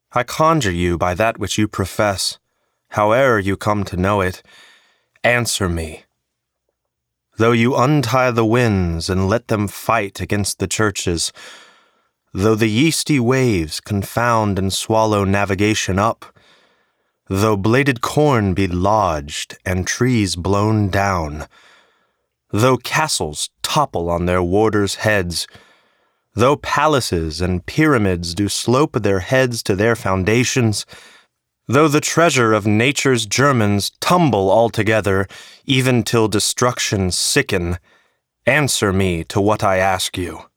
I conjure you by that which you profess, howe'er you come to know it, answer me. Though you untie the winds and let them fight against the churches, though the yeasty waves confound and swallow navigation up, though bladed corn be lodged and trees blown down, though castles topple on their warders' heads, though palaces and pyramids do slope their heads to their foundations, though the treasure of nature's germans tumble altogether, even till destruction sicken, answer me to what I ask you.